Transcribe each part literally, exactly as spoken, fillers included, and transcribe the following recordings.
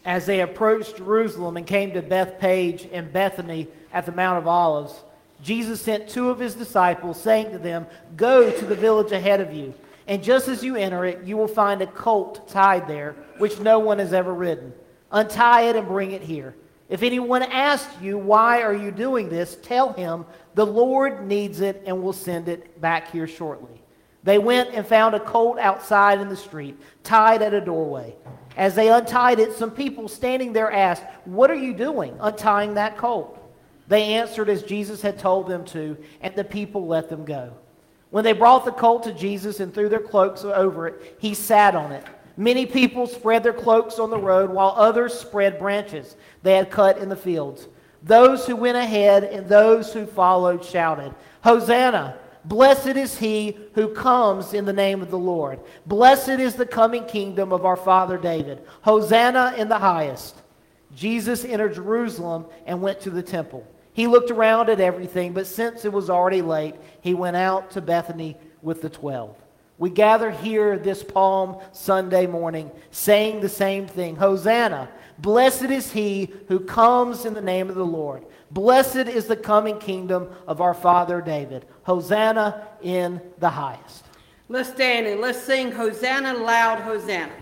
As they approached Jerusalem and came to Bethpage and Bethany at the Mount of Olives, Jesus sent two of his disciples, saying to them, "Go to the village ahead of you, and just as you enter it, you will find a colt tied there, which no one has ever ridden. Untie it and bring it here. If anyone asks you, 'Why are you doing this?' tell him, 'The Lord needs it and will send it back here shortly.'" They went and found a colt outside in the street, tied at a doorway. As they untied it, some people standing there asked, "What are you doing, untying that colt?" They answered as Jesus had told them to, and the people let them go. When they brought the colt to Jesus and threw their cloaks over it, he sat on it. Many people spread their cloaks on the road, while others spread branches they had cut in the fields. Those who went ahead and those who followed shouted, "Hosanna! Blessed is he who comes in the name of the Lord. Blessed is the coming kingdom of our father David. Hosanna in the highest." Jesus entered Jerusalem and went to the temple. He looked around at everything, but since it was already late, he went out to Bethany with the twelve. We gather here this Palm Sunday morning saying the same thing. Hosanna! Blessed is he who comes in the name of the Lord. Blessed is the coming kingdom of our father David. Hosanna in the highest. Let's stand and let's sing Hosanna loud, Hosanna.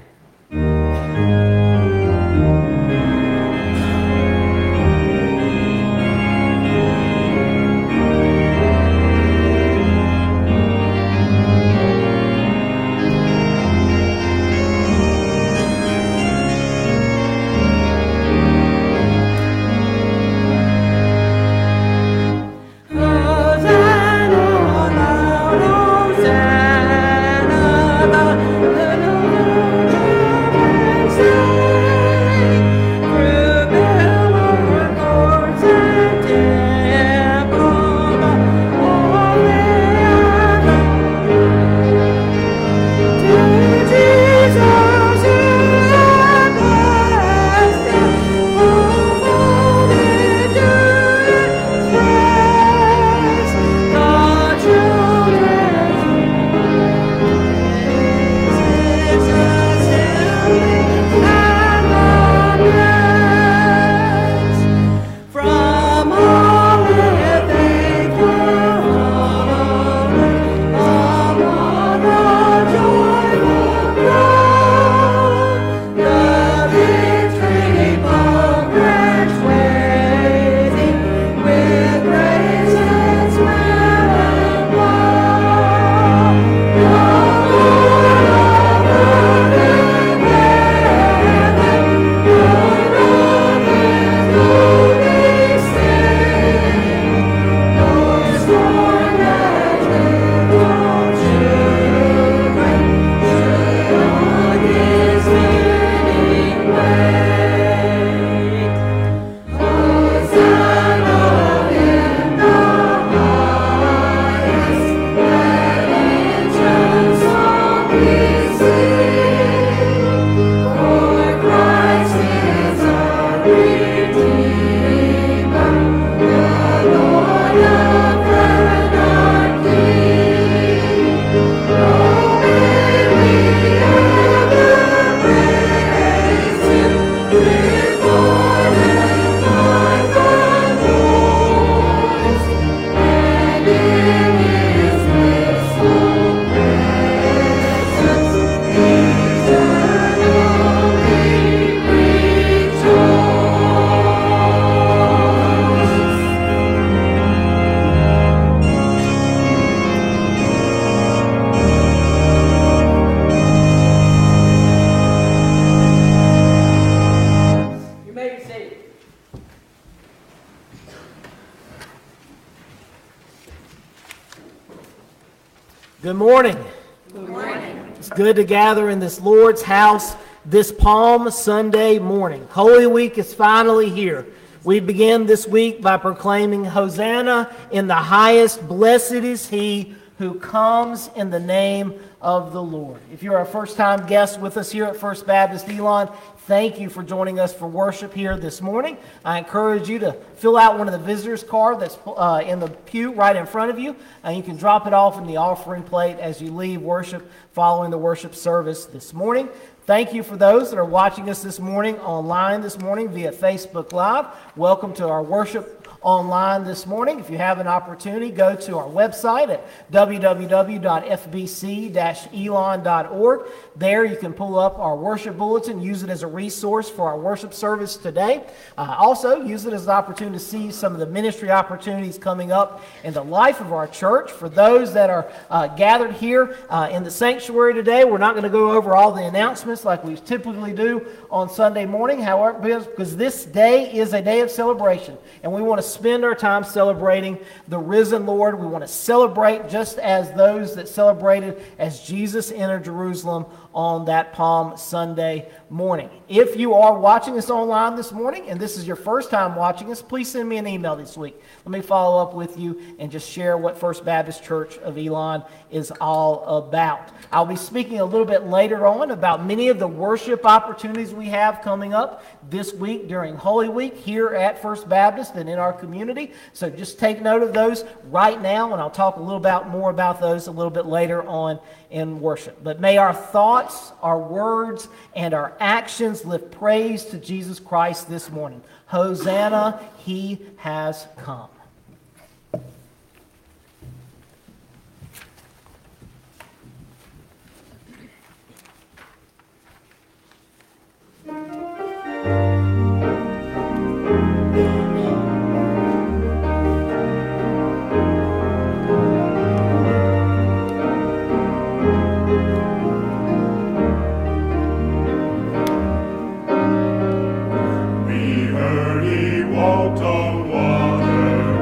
Good morning. Good morning. It's good to gather in this Lord's house this Palm Sunday morning. Holy Week is finally here. We begin this week by proclaiming, Hosanna in the highest, blessed is he who comes in the name of the Lord. If you're a first-time guest with us here at First Baptist Elon, thank you for joining us for worship here this morning. I encourage you to fill out one of the visitors card that's uh, in the pew right in front of you, and you can drop it off in the offering plate as you leave worship following the worship service this morning. Thank you for those that are watching us this morning online this morning via Facebook Live. Welcome to our worship online this morning. If you have an opportunity, go to our website at w w w dot f b c dash elon dot org. There you can pull up our worship bulletin, use it as a resource for our worship service today. Uh, also, use it as an opportunity to see some of the ministry opportunities coming up in the life of our church. For those that are uh, gathered here uh, in the sanctuary today, we're not going to go over all the announcements like we typically do on Sunday morning, however, because this day is a day of celebration, and we want to spend our time celebrating the risen Lord. We want to celebrate just as those that celebrated as Jesus entered Jerusalem on that Palm Sunday morning. If you are watching us online this morning and this is your first time watching us, please send me an email this week. Let me follow up with you and just share what First Baptist Church of Elon is all about. I'll be speaking a little bit later on about many of the worship opportunities we have coming up this week during Holy Week here at First Baptist and in our community. So just take note of those right now, and I'll talk a little bit more about those a little bit later on in worship. But may our thoughts, our words, and our actions lift praise to Jesus Christ this morning. Hosanna, he has come. We heard he walked on water.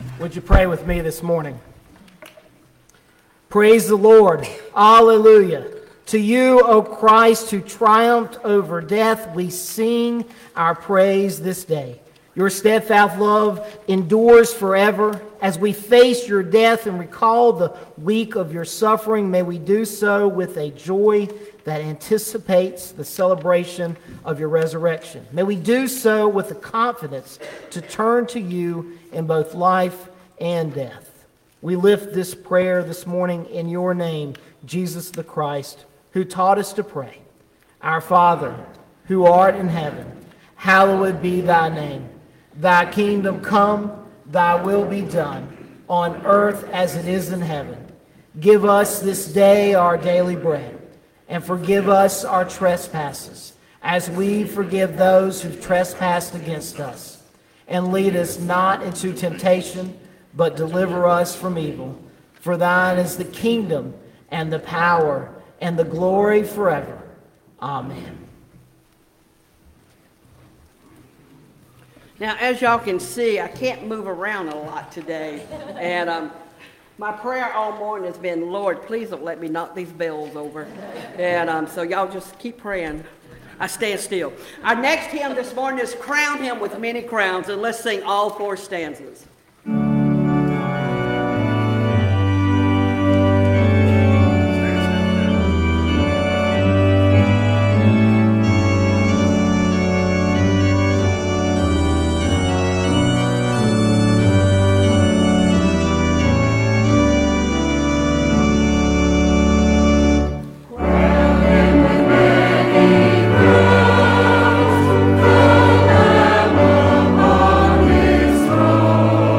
Would you pray with me this morning? Praise the Lord. Alleluia. To you, O Christ, who triumphed over death, we sing our praise this day. Your steadfast love endures forever. As we face your death and recall the week of your suffering, may we do so with a joy that anticipates the celebration of your resurrection. May we do so with the confidence to turn to you in both life and death. We lift this prayer this morning in your name, Jesus the Christ, who taught us to pray. Our Father, who art in heaven, hallowed be thy name. Thy kingdom come, thy will be done, on earth as it is in heaven. Give us this day our daily bread, and forgive us our trespasses, as we forgive those who've trespassed against us. And lead us not into temptation, but deliver us from evil. For thine is the kingdom, and the power, and the glory forever. Amen. Now, as y'all can see, I can't move around a lot today. And um, my prayer all morning has been, Lord, please don't let me knock these bells over. And um, so y'all just keep praying. I stand still. Our next hymn this morning is Crown Him with Many Crowns. And let's sing all four stanzas. Oh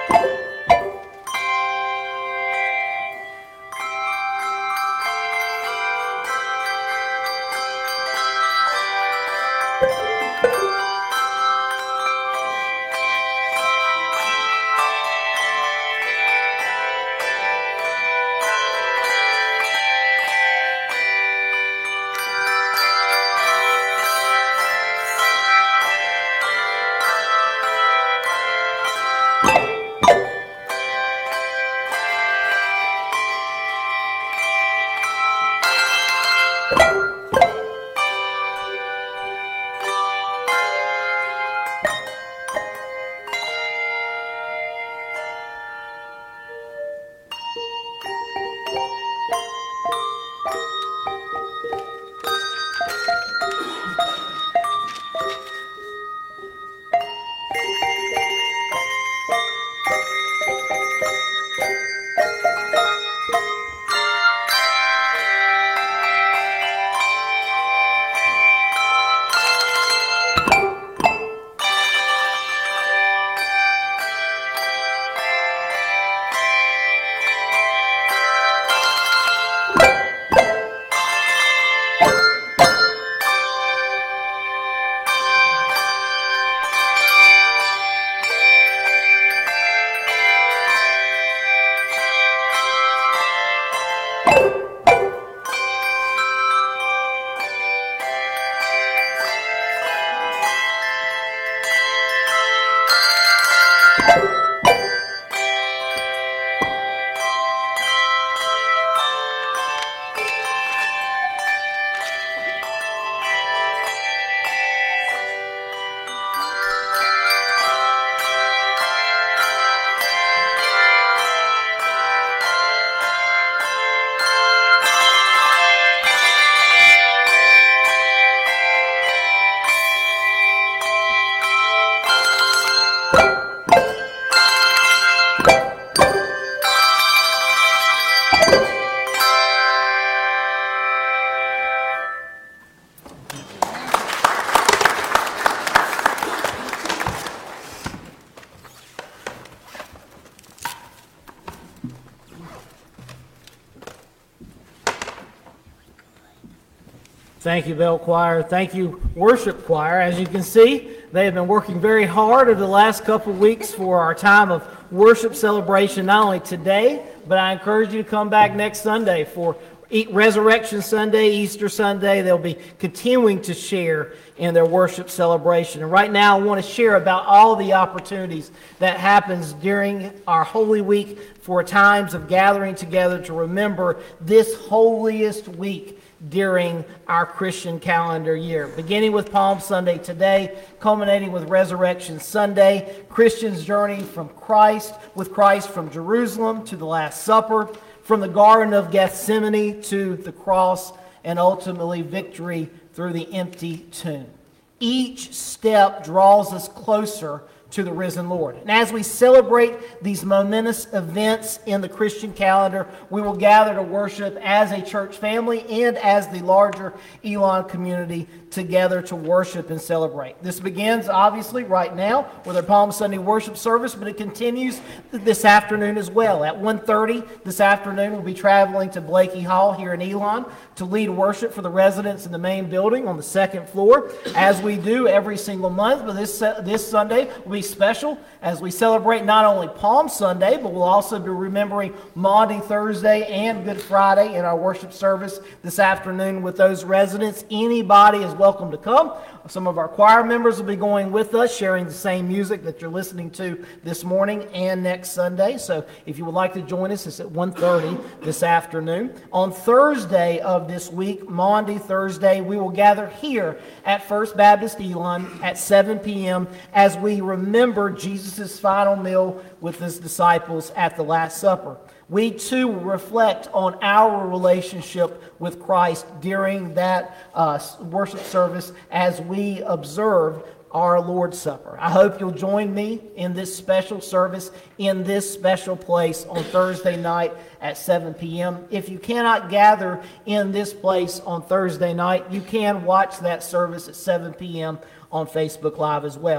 Thank you, Bell Choir. Thank you, Worship Choir. As you can see, they have been working very hard over the last couple of weeks for our time of worship celebration, not only today, but I encourage you to come back next Sunday for Resurrection Sunday, Easter Sunday. They'll be continuing to share in their worship celebration. And right now, I want to share about all the opportunities that happens during our Holy Week for times of gathering together to remember this holiest week during our Christian calendar year. Beginning with Palm Sunday today, culminating with Resurrection Sunday, Christians journey from Christ, with Christ from Jerusalem to the Last Supper, from the Garden of Gethsemane to the cross, and ultimately victory through the empty tomb. Each step draws us closer to the risen Lord. And as we celebrate these momentous events in the Christian calendar, we will gather to worship as a church family and as the larger Elon community together to worship and celebrate. This begins obviously right now with our Palm Sunday worship service, but it continues this afternoon as well. At one thirty this afternoon, we'll be traveling to Blakey Hall here in Elon to lead worship for the residents in the main building on the second floor, as we do every single month. But this this Sunday will be special as we celebrate not only Palm Sunday, but we'll also be remembering Maundy Thursday and Good Friday in our worship service this afternoon with those residents. Anybody is welcome to come. Some of our choir members will be going with us, sharing the same music that you're listening to this morning and next Sunday. So if you would like to join us, it's at one thirty this afternoon. On Thursday of this week, Maundy Thursday, we will gather here at First Baptist Elon at seven p.m. as we remember Jesus' final meal with his disciples at the Last Supper. We too will reflect on our relationship with Christ during that uh, worship service as we observe our Lord's Supper. I hope you'll join me in this special service in this special place on Thursday night at seven p.m. If you cannot gather in this place on Thursday night, you can watch that service at seven p.m. on Facebook Live as well.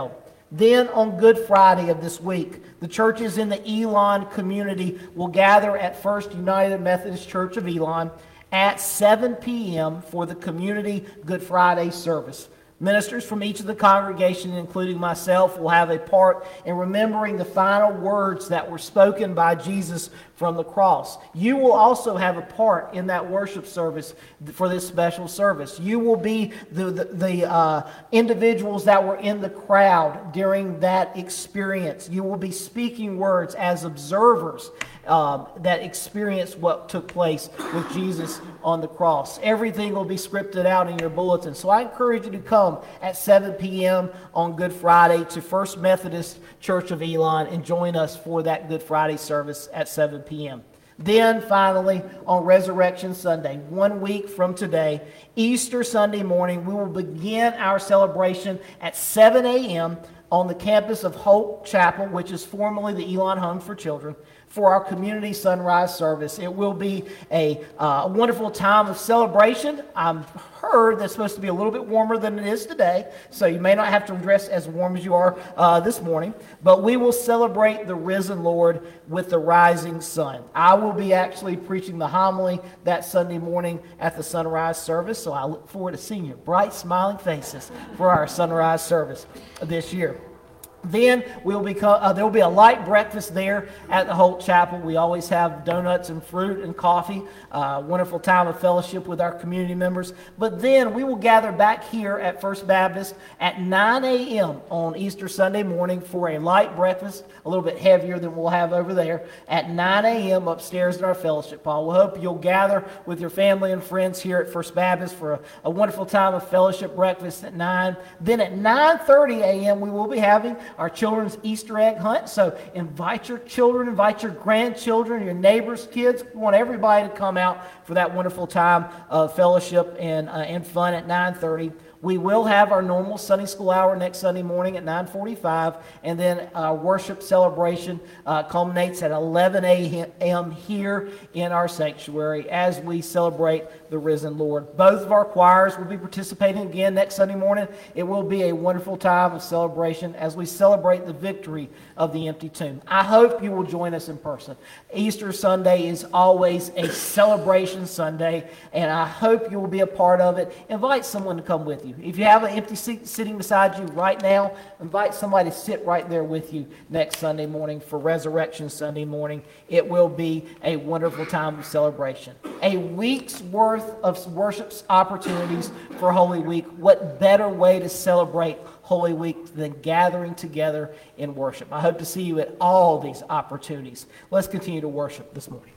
Then on Good Friday of this week, the churches in the Elon community will gather at First United Methodist Church of Elon at seven p.m. for the community Good Friday service. Ministers from each of the congregation, including myself, will have a part in remembering the final words that were spoken by Jesus from the cross. You will also have a part in that worship service for this special service. You will be the, the, the uh, individuals that were in the crowd during that experience. You will be speaking words as observers Um, that experience what took place with Jesus on the cross. Everything will be scripted out in your bulletin. So I encourage you to come at seven p.m. on Good Friday to First Methodist Church of Elon and join us for that Good Friday service at seven p.m. Then finally, on Resurrection Sunday, one week from today, Easter Sunday morning, we will begin our celebration at seven a.m. on the campus of Hope Chapel, which is formerly the Elon Home for Children, for our community sunrise service. It will be a, uh, a wonderful time of celebration. I've heard that's supposed to be a little bit warmer than it is today, so you may not have to dress as warm as you are uh, this morning, but we will celebrate the risen Lord with the rising sun. I will be actually preaching the homily that Sunday morning at the sunrise service, so I look forward to seeing your bright, smiling faces for our sunrise service this year. Then we'll be, uh, there will be a light breakfast there at the Holt Chapel. We always have donuts and fruit and coffee. Uh, wonderful time of fellowship with our community members. But then we will gather back here at First Baptist at nine a.m. on Easter Sunday morning for a light breakfast, a little bit heavier than we'll have over there, at nine a.m. upstairs in our fellowship hall. We hope you'll gather with your family and friends here at First Baptist for a, a wonderful time of fellowship breakfast at nine. Then at nine thirty a.m. we will be having our children's Easter egg hunt. So invite your children, invite your grandchildren, your neighbors' kids. We want everybody to come out for that wonderful time of fellowship and, uh, and fun at nine thirty. We will have our normal Sunday school hour next Sunday morning at nine forty-five, and then our worship celebration uh, culminates at eleven a.m. here in our sanctuary as we celebrate the risen Lord. Both of our choirs will be participating again next Sunday morning. It will be a wonderful time of celebration as we celebrate the victory of the empty tomb. I hope you will join us in person. Easter Sunday is always a celebration Sunday, and I hope you will be a part of it. Invite someone to come with you. If you have an empty seat sitting beside you right now, invite somebody to sit right there with you next Sunday morning for Resurrection Sunday morning. It will be a wonderful time of celebration. A week's worth of worship opportunities for Holy Week. What better way to celebrate Holy Week than gathering together in worship? I hope to see you at all these opportunities. Let's continue to worship this morning.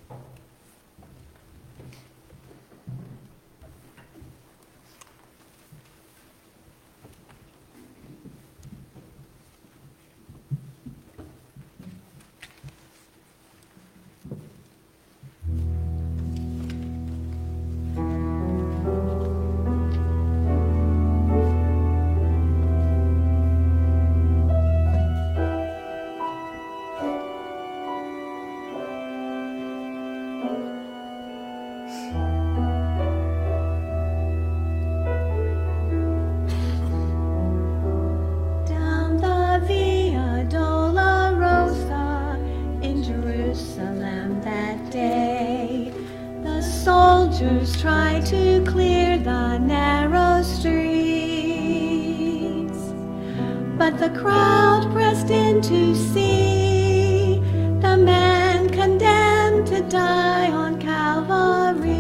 Try to clear the narrow streets, but the crowd pressed in to see the man condemned to die on Calvary.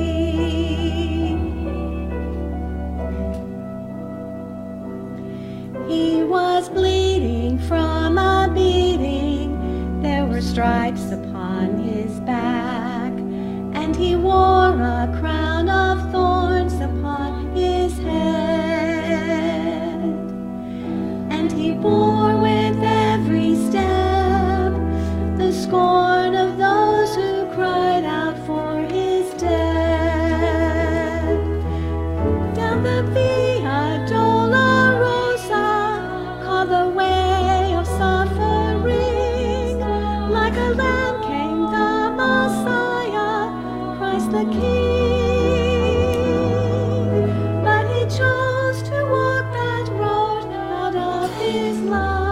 He was bleeding from a beating, there were stripes upon his back, and he wore a crown of thorns upon his head, and he bore with every step the scorn of those who cried out for his death. Down the Via Dolorosa, called the way of suffering, like a lamb came the Messiah, Christ the King. But he chose to walk that road out of his life.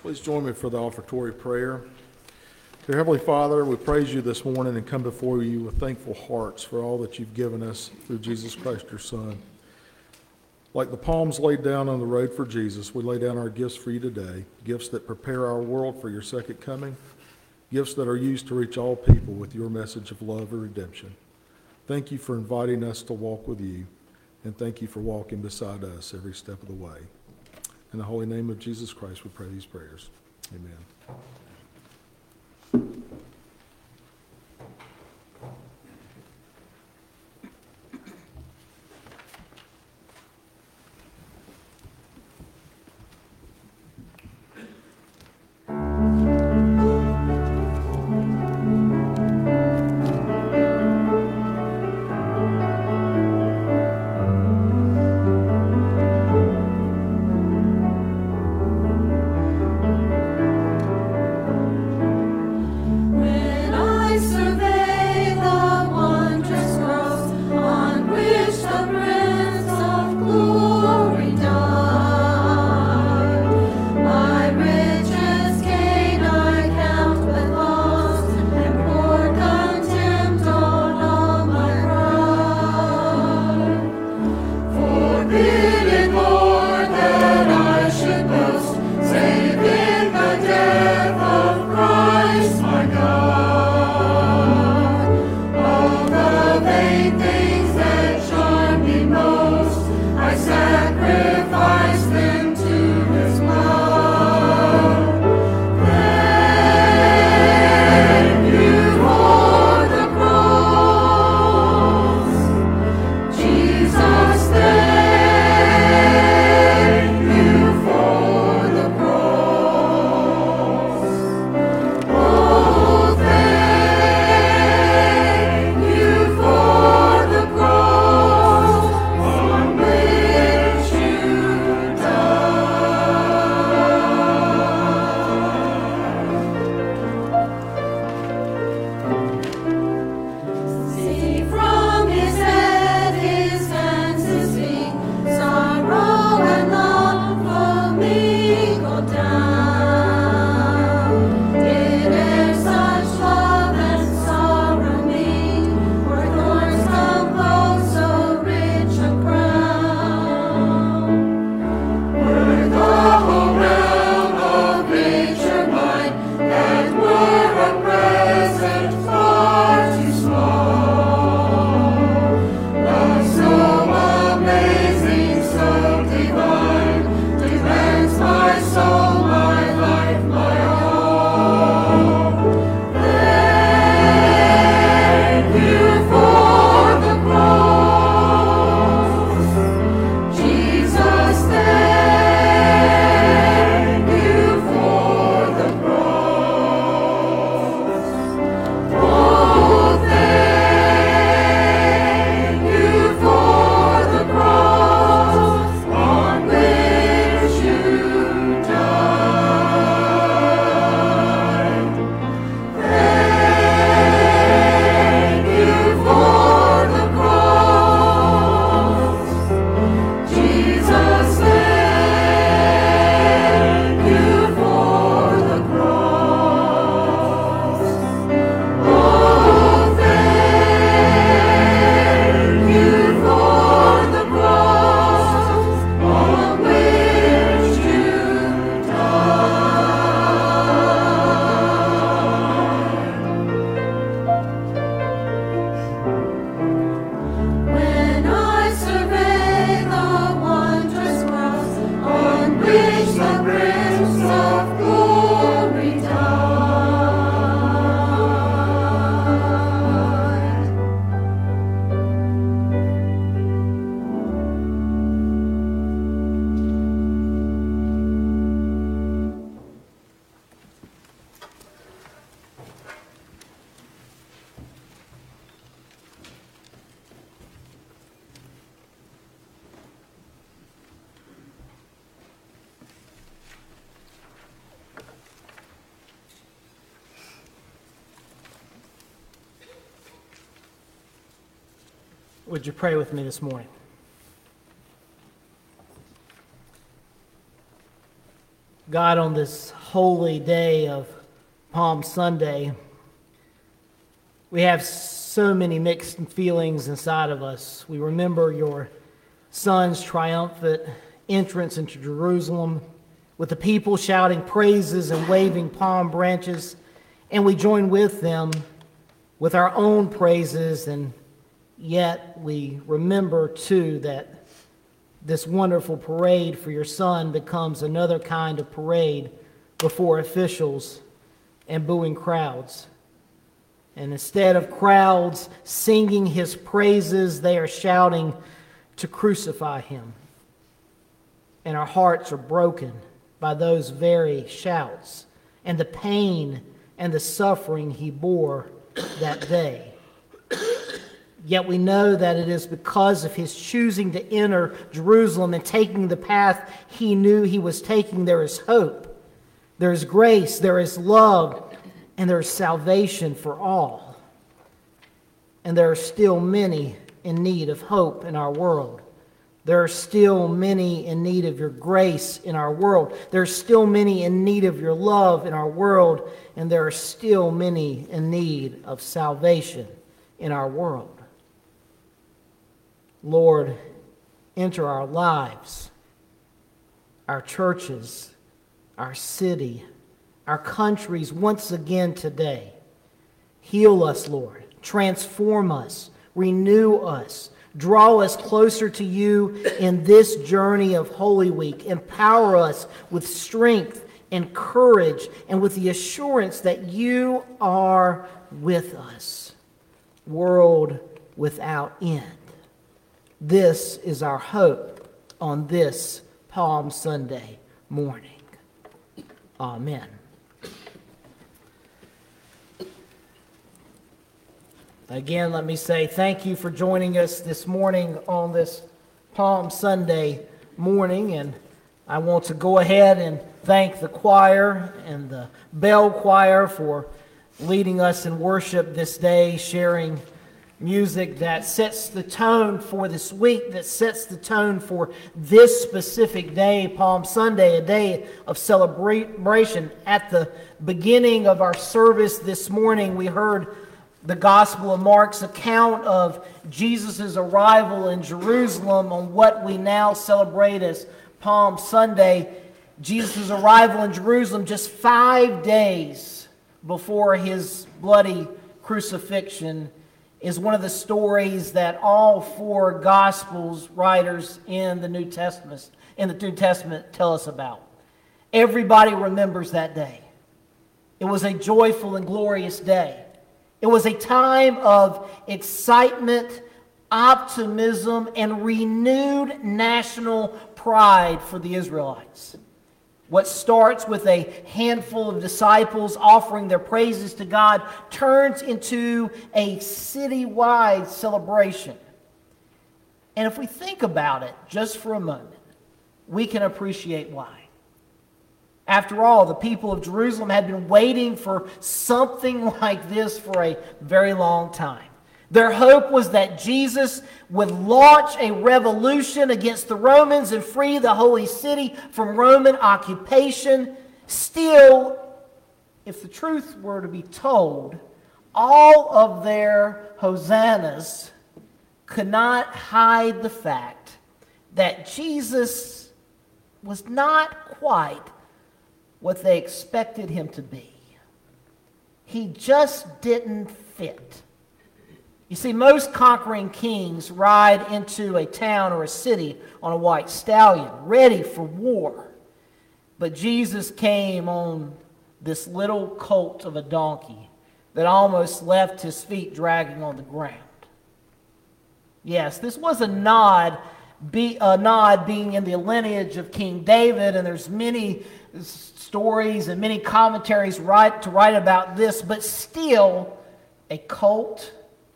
Please join me for the offertory prayer. Dear Heavenly Father, we praise you this morning and come before you with thankful hearts for all that you've given us through Jesus Christ, your Son. Like the palms laid down on the road for Jesus, we lay down our gifts for you today, gifts that prepare our world for your second coming, gifts that are used to reach all people with your message of love and redemption. Thank you for inviting us to walk with you, and thank you for walking beside us every step of the way. In the holy name of Jesus Christ, we pray these prayers. Amen. Would you pray with me this morning? God, on this holy day of Palm Sunday, we have so many mixed feelings inside of us. We remember your Son's triumphant entrance into Jerusalem with the people shouting praises and waving palm branches, and we join with them with our own praises, and yet we remember too that this wonderful parade for your Son becomes another kind of parade before officials and booing crowds. And instead of crowds singing his praises, they are shouting to crucify him. And our hearts are broken by those very shouts and the pain and the suffering he bore that day. Yet we know that it is because of his choosing to enter Jerusalem and taking the path he knew he was taking, there is hope, there is grace, there is love, and there is salvation for all. And there are still many in need of hope in our world. There are still many in need of your grace in our world. There are still many in need of your love in our world. And there are still many in need of salvation in our world. Lord, enter our lives, our churches, our city, our countries once again today. Heal us, Lord. Transform us. Renew us. Draw us closer to you in this journey of Holy Week. Empower us with strength and courage and with the assurance that you are with us. World without end. This is our hope on this Palm Sunday morning. Amen. Again, let me say thank you for joining us this morning on this Palm Sunday morning. And I want to go ahead and thank the choir and the bell choir for leading us in worship this day, sharing music that sets the tone for this week, that sets the tone for this specific day, Palm Sunday, a day of celebration. At the beginning of our service this morning, we heard the Gospel of Mark's account of Jesus' arrival in Jerusalem on what we now celebrate as Palm Sunday. Jesus' arrival in Jerusalem just five days before his bloody crucifixion is one of the stories that all four Gospels writers in the New Testament in the New Testament tell us about. Everybody remembers that day. It was a joyful and glorious day. It was a time of excitement, optimism, and renewed national pride for the Israelites. What starts with a handful of disciples offering their praises to God turns into a citywide celebration. And if we think about it just for a moment, we can appreciate why. After all, the people of Jerusalem had been waiting for something like this for a very long time. Their hope was that Jesus would launch a revolution against the Romans and free the holy city from Roman occupation. Still, if the truth were to be told, all of their hosannas could not hide the fact that Jesus was not quite what they expected him to be. He just didn't fit. You see, most conquering kings ride into a town or a city on a white stallion, ready for war. But Jesus came on this little colt of a donkey that almost left his feet dragging on the ground. Yes, this was a nod, be, a nod being in the lineage of King David, and there's many stories and many commentaries write, to write about this, but still a colt,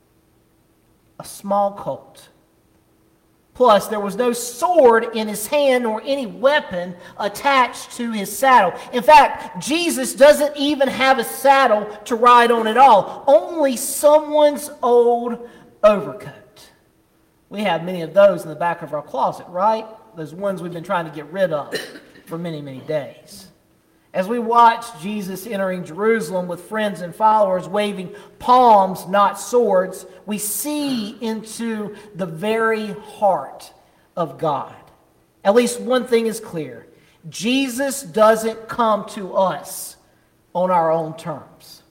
a small colt. Plus, there was no sword in his hand or any weapon attached to his saddle. In fact, Jesus doesn't even have a saddle to ride on at all, only someone's old overcoat. We have many of those in the back of our closet, right? Those ones we've been trying to get rid of for many, many days. As we watch Jesus entering Jerusalem with friends and followers waving palms, not swords, we see into the very heart of God. At least one thing is clear. Jesus doesn't come to us on our own terms.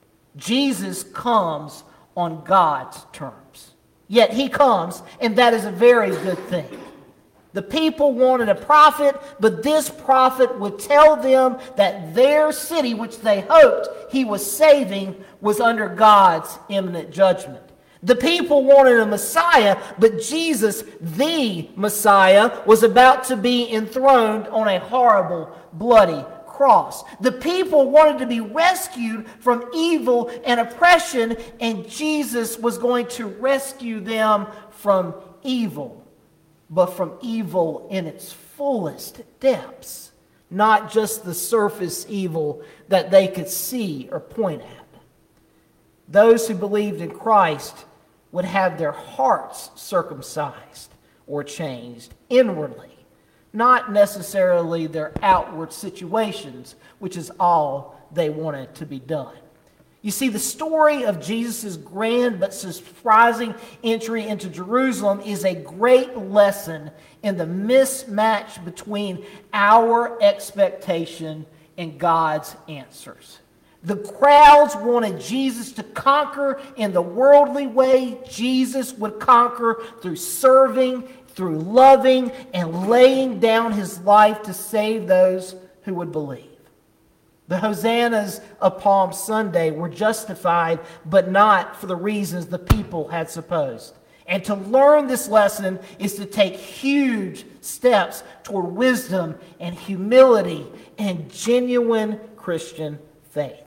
Jesus comes on God's terms. Yet he comes, and that is a very good thing. The people wanted a prophet, but this prophet would tell them that their city, which they hoped he was saving, was under God's imminent judgment. The people wanted a Messiah, but Jesus, the Messiah, was about to be enthroned on a horrible, bloody cross. The people wanted to be rescued from evil and oppression, and Jesus was going to rescue them from evil, but from evil in its fullest depths, not just the surface evil that they could see or point at. Those who believed in Christ would have their hearts circumcised or changed inwardly, not necessarily their outward situations, which is all they wanted to be done. You see, the story of Jesus' grand but surprising entry into Jerusalem is a great lesson in the mismatch between our expectation and God's answers. The crowds wanted Jesus to conquer in the worldly way. Jesus would conquer through serving, through loving, and laying down his life to save those who would believe. The hosannas of Palm Sunday were justified, but not for the reasons the people had supposed. And to learn this lesson is to take huge steps toward wisdom and humility and genuine Christian faith.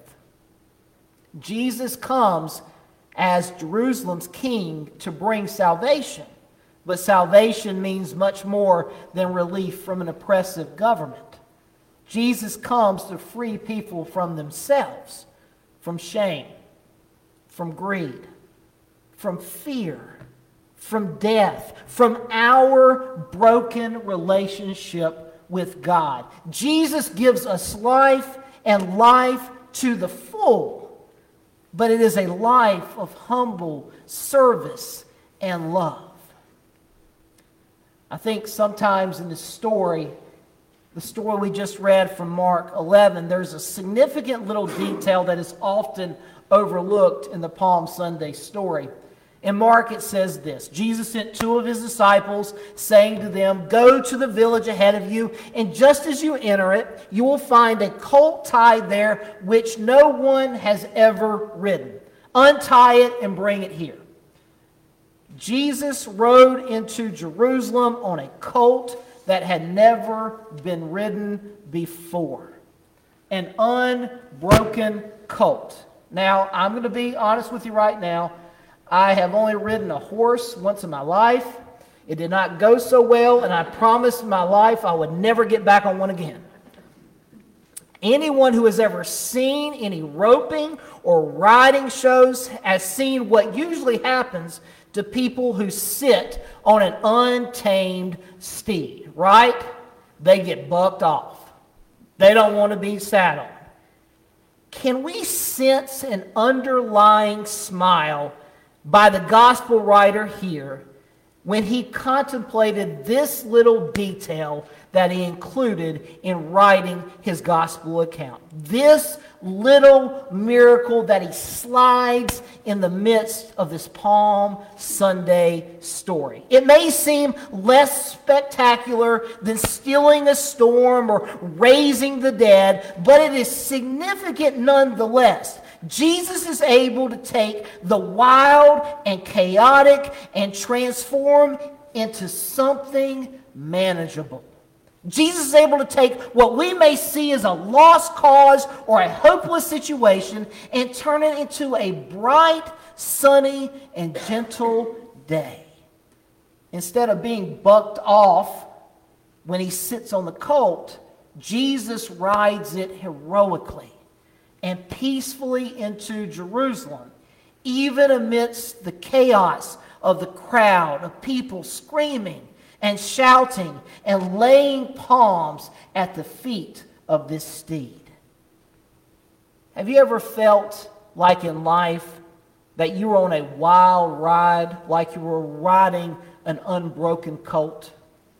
Jesus comes as Jerusalem's king to bring salvation, but salvation means much more than relief from an oppressive government. Jesus comes to free people from themselves, from shame, from greed, from fear, from death, from our broken relationship with God. Jesus gives us life and life to the full, but it is a life of humble service and love. I think sometimes in this story, the story we just read from Mark eleven, there's a significant little detail that is often overlooked in the Palm Sunday story. In Mark it says this: Jesus sent two of his disciples, saying to them, "Go to the village ahead of you, and just as you enter it, you will find a colt tied there which no one has ever ridden. Untie it and bring it here." Jesus rode into Jerusalem on a colt that had never been ridden before. An unbroken colt. Now, I'm going to be honest with you right now. I have only ridden a horse once in my life. It did not go so well, and I promised in my life I would never get back on one again. Anyone who has ever seen any roping or riding shows has seen what usually happens to people who sit on an untamed steed, right? They get bucked off. They don't want to be saddled. Can we sense an underlying smile by the gospel writer here when he contemplated this little detail that he included in writing his gospel account? This little miracle that he slides in the midst of this Palm Sunday story. It may seem less spectacular than stilling a storm or raising the dead, but it is significant nonetheless. Jesus is able to take the wild and chaotic and transform into something manageable. Jesus is able to take what we may see as a lost cause or a hopeless situation and turn it into a bright, sunny, and gentle day. Instead of being bucked off when he sits on the colt, Jesus rides it heroically and peacefully into Jerusalem, even amidst the chaos of the crowd of people screaming and shouting and laying palms at the feet of this steed. Have you ever felt like in life that you were on a wild ride, like you were riding an unbroken colt?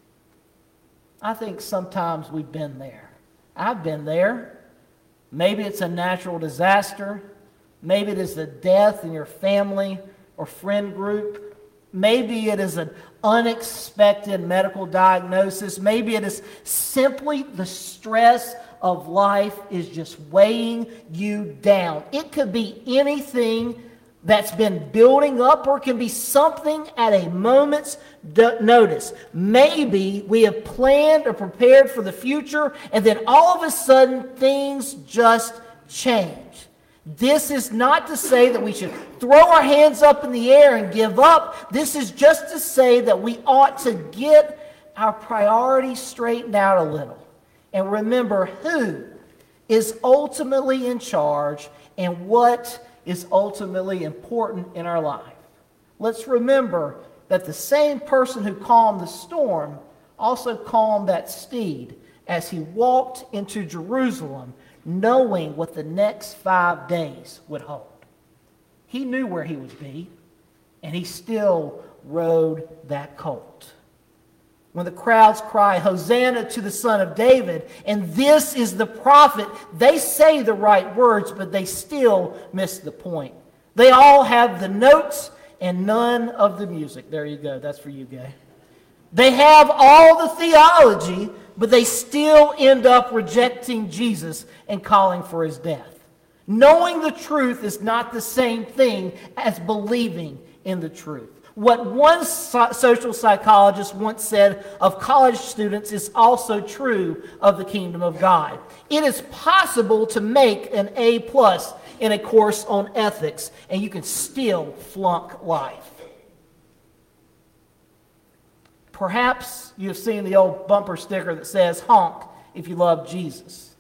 I think sometimes we've been there. I've been there. Maybe it's a natural disaster. Maybe it is a death in your family or friend group. Maybe it is an unexpected medical diagnosis. Maybe it is simply the stress of life is just weighing you down. It could be anything that's been building up, or it can be something at a moment's notice. Maybe we have planned or prepared for the future, and then all of a sudden things just change. This is not to say that we should throw our hands up in the air and give up. This is just to say that we ought to get our priorities straightened out a little and remember who is ultimately in charge and what is ultimately important in our life. Let's remember that the same person who calmed the storm also calmed that steed as he walked into Jerusalem, knowing what the next five days would hold. He knew where he would be, and he still rode that colt. When the crowds cry, "Hosanna to the Son of David," and this is the prophet, they say the right words, but they still miss the point. They all have the notes and none of the music. There you go. That's for you, Gay. They have all the theology, but they still end up rejecting Jesus and calling for his death. Knowing the truth is not the same thing as believing in the truth. What one so- social psychologist once said of college students is also true of the kingdom of God. It is possible to make an A plus in a course on ethics, and you can still flunk life. Perhaps you've seen the old bumper sticker that says, "Honk if you love Jesus."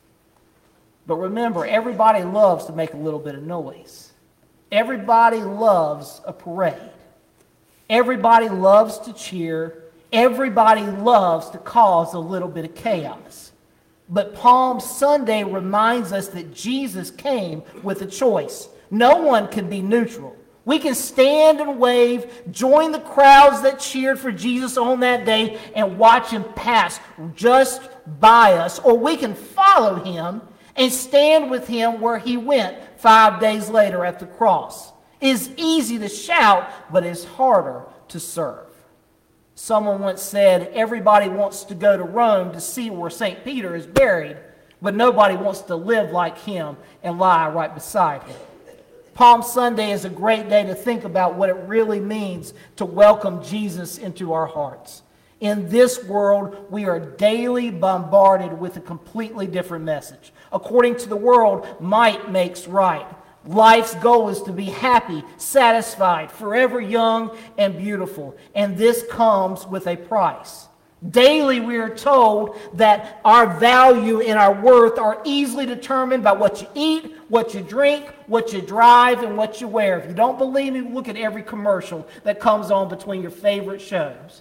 But remember, everybody loves to make a little bit of noise. Everybody loves a parade. Everybody loves to cheer. Everybody loves to cause a little bit of chaos. But Palm Sunday reminds us that Jesus came with a choice. No one can be neutral. We can stand and wave, join the crowds that cheered for Jesus on that day, and watch him pass just by us. Or we can follow him and stand with him where he went five days later at the cross. It is easy to shout, but it's harder to serve. Someone once said, everybody wants to go to Rome to see where Saint Peter is buried, but nobody wants to live like him and lie right beside him. Palm Sunday is a great day to think about what it really means to welcome Jesus into our hearts. In this world, we are daily bombarded with a completely different message. According to the world, might makes right. Life's goal is to be happy, satisfied, forever young and beautiful. And this comes with a price. Daily we are told that our value and our worth are easily determined by what you eat, what you drink, what you drive, and what you wear. If you don't believe me, look at every commercial that comes on between your favorite shows.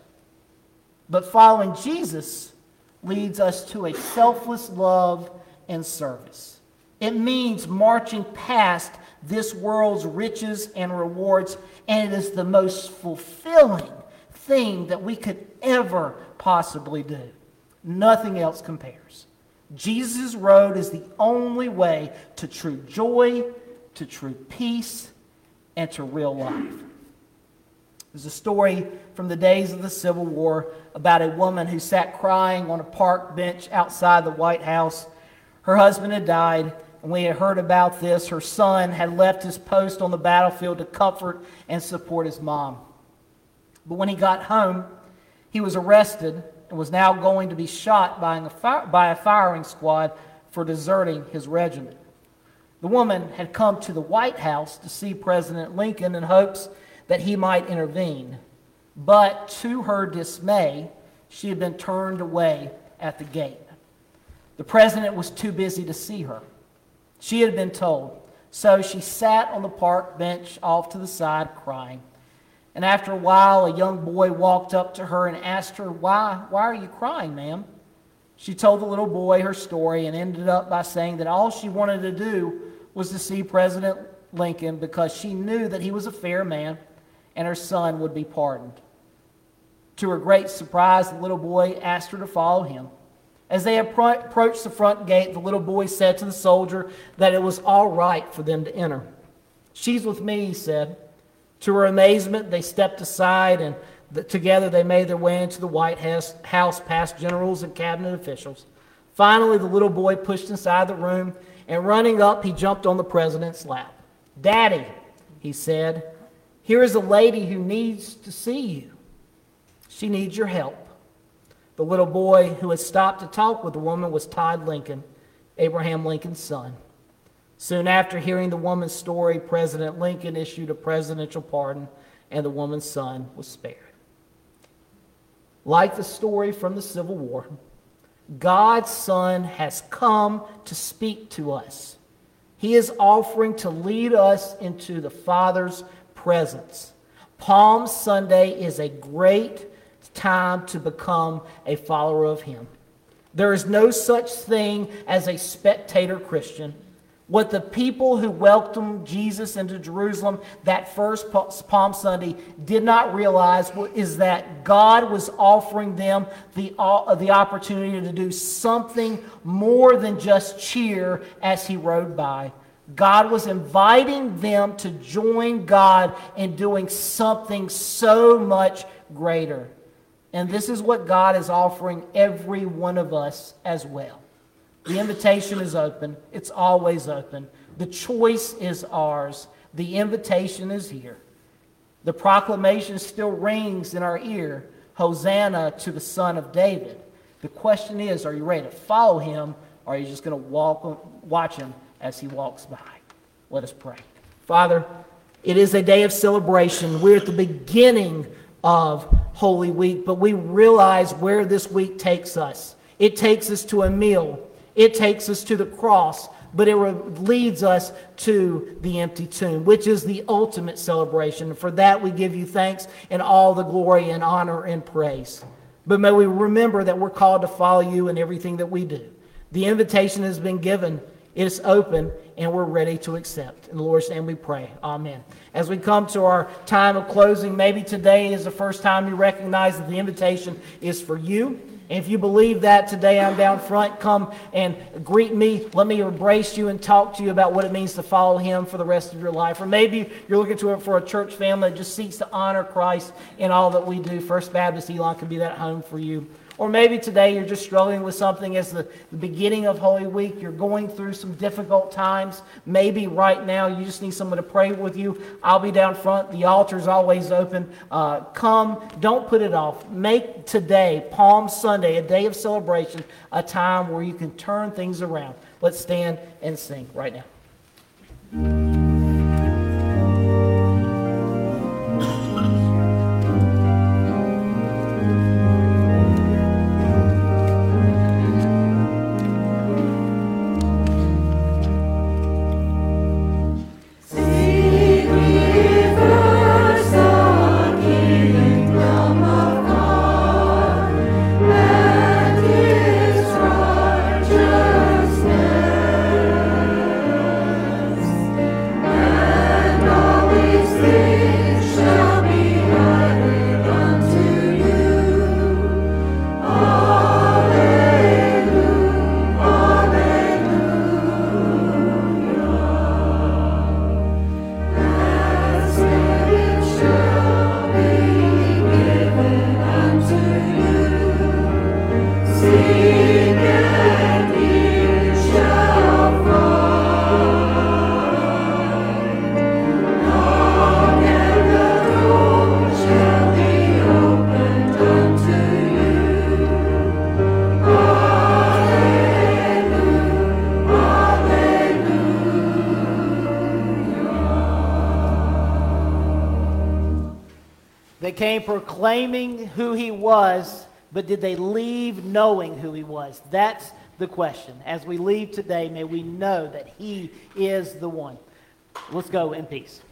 But following Jesus leads us to a selfless love and service. It means marching past this world's riches and rewards, and it is the most fulfilling thing that we could ever possibly do. Nothing else compares. Jesus' road is the only way to true joy, to true peace, and to real life. There's a story from the days of the Civil War about a woman who sat crying on a park bench outside the White House. Her husband had died, and we had heard about this. Her son had left his post on the battlefield to comfort and support his mom. But when he got home, he was arrested and was now going to be shot by a, fire, by a firing squad for deserting his regiment. The woman had come to the White House to see President Lincoln in hopes that he might intervene. But to her dismay, she had been turned away at the gate. The president was too busy to see her. She had been told. So she sat on the park bench off to the side crying. And after a while, a young boy walked up to her and asked her, why, why are you crying, ma'am? She told the little boy her story and ended up by saying that all she wanted to do was to see President Lincoln because she knew that he was a fair man and her son would be pardoned. To her great surprise, the little boy asked her to follow him. As they appro- approached the front gate, the little boy said to the soldier that it was all right for them to enter. "She's with me," he said. To her amazement, they stepped aside and the, together they made their way into the White House, house past generals and cabinet officials. Finally, the little boy pushed inside the room, and running up, he jumped on the president's lap. "Daddy," he said, "here is a lady who needs to see you. She needs your help." The little boy who had stopped to talk with the woman was Todd Lincoln, Abraham Lincoln's son. Soon after hearing the woman's story, President Lincoln issued a presidential pardon, and the woman's son was spared. Like the story from the Civil War, God's Son has come to speak to us. He is offering to lead us into the Father's presence. Palm Sunday is a great time to become a follower of Him. There is no such thing as a spectator Christian. What the people who welcomed Jesus into Jerusalem that first Palm Sunday did not realize is that God was offering them the, uh, the opportunity to do something more than just cheer as He rode by. God was inviting them to join God in doing something so much greater. And this is what God is offering every one of us as well. The invitation is open. It's always open. The choice is ours. The invitation is here. The proclamation still rings in our ear. Hosanna to the Son of David. The question is, are you ready to follow Him, or are you just going to walk, watch Him as He walks by? Let us pray. Father, it is a day of celebration. We're at the beginning of Holy Week, but we realize where this week takes us. It takes us to a meal. It takes us to the cross, but it leads us to the empty tomb, which is the ultimate celebration. And for that, we give you thanks and all the glory and honor and praise. But may we remember that we're called to follow you in everything that we do. The invitation has been given. It's open, and we're ready to accept. In the Lord's name we pray. Amen. As we come to our time of closing, maybe today is the first time you recognize that the invitation is for you. And if you believe that today, I'm down front. Come and greet me. Let me embrace you and talk to you about what it means to follow Him for the rest of your life. Or maybe you're looking to it for a church family that just seeks to honor Christ in all that we do. First Baptist Elon can be that home for you. Or maybe today you're just struggling with something as the, the beginning of Holy Week. You're going through some difficult times. Maybe right now you just need someone to pray with you. I'll be down front. The altar's always open. Uh, come. Don't put it off. Make today, Palm Sunday, a day of celebration, a time where you can turn things around. Let's stand and sing right now. They came proclaiming who He was, but did they leave knowing who He was? That's the question. As we leave today, may we know that He is the one. Let's go in peace.